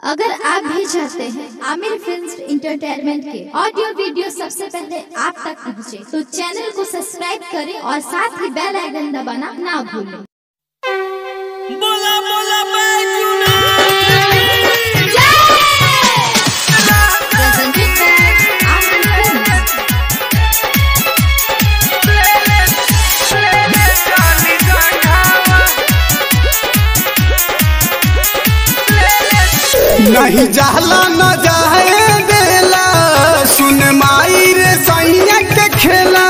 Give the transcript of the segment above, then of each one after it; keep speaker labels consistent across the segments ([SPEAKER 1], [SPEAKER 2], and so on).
[SPEAKER 1] अगर आप भी चाहते हैं आमिर फिल्म्स एंटरटेनमेंट के ऑडियो वीडियो सबसे पहले आप तक पहुंचे, तो चैनल को सब्सक्राइब करें और साथ ही बेल आइकन दबाना ना भूलें।
[SPEAKER 2] बोला बोला बैजुना
[SPEAKER 3] नहीं जाला न जाए देला, सुन माई रे सैया के खेला।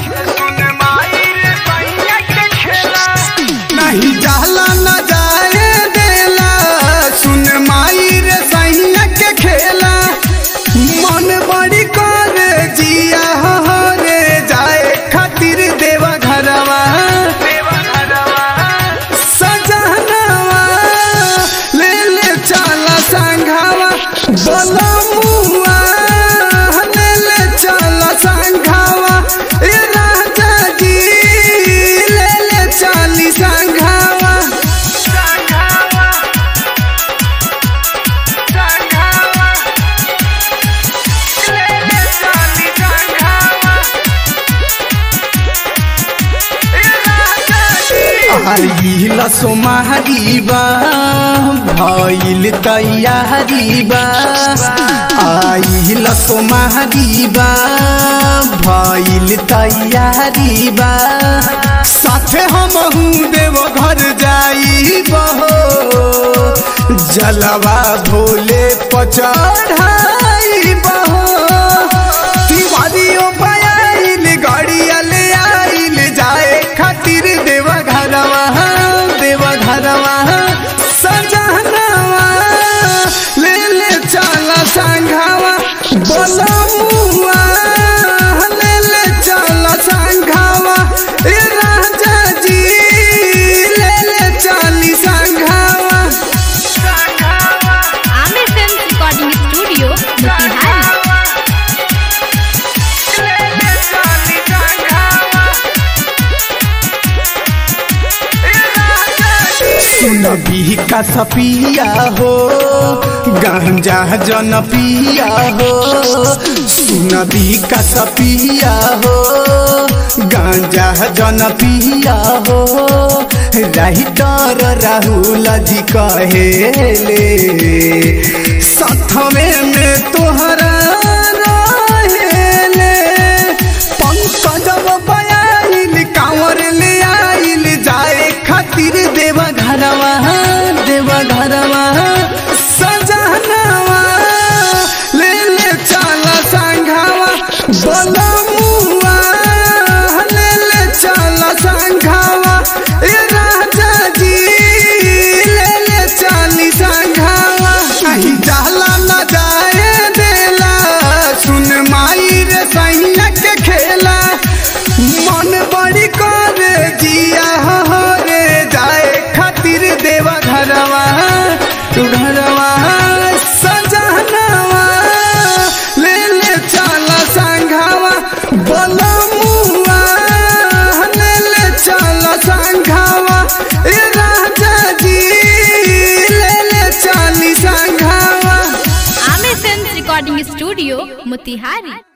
[SPEAKER 3] नहीं जाला न जाए देला, सुन माई रे सैया के खेला। मन बड़ी करे जिया हो रे जाए खातिर देवा घरवा सजनवा ले ले चला संघावा बोला मुआ ले ले चला संघावा ए राजा जी ले ले चली संघावा। आइल सोमारी बा भइल तैयारी बा, आइल सोमारी बा भइल तैयारी बा। साथे हमहू देव घर जाइब हो, जलवा भोले पचढ़ाइब हो। तिवारियों पायल गाड़िया ले आइल जाए खातिर देवा घरवा सजनवा ले ले चला संघावा बोला मुआ ले ले चला संघावा ए राजा जी ले ले चली संघावा।
[SPEAKER 4] Aamir films recording studio Motihari.
[SPEAKER 3] सुनबी का सपिया हो गांजा जन पिया हो, सुनबी का सपिया हो गांजा जन पिया हो। राइटर राहुल जी कहेले साथवे में तोहरा रहेले। पंकजव बयाइल कांवर ले आइल जाए खातिर देवा घरवा सजनवा ले ले चला संघावा बोला मुआ ले ले चला संघावा ए राजा जी ले ले चली संघावा। नहीं जाला न जाए देला, सुन माई रे सैया के खेला। मन बड़ी करे जिया हो रे जाए खातिर देवा घरवा सजनवा ले ले चला संघावा बोला मुआ ले ले चला संघावा ए राजा जी ले ले चली संघावा।
[SPEAKER 4] Aamir films recording studio Motihari.